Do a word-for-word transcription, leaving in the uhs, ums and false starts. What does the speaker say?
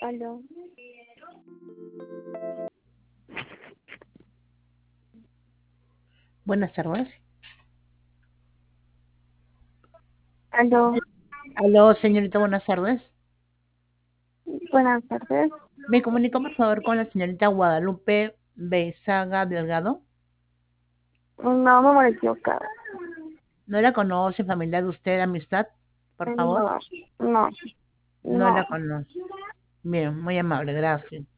Aló. Buenas tardes. Aló. Aló, señorita, buenas tardes. Buenas tardes. Me comunico, por favor, con la señorita Guadalupe Bezaga Delgado. No, me voy a equivocar. ¿No la conoce, familiar de usted, amistad? Por favor. No, no, No la no. conoce. Bien, muy amable, gracias.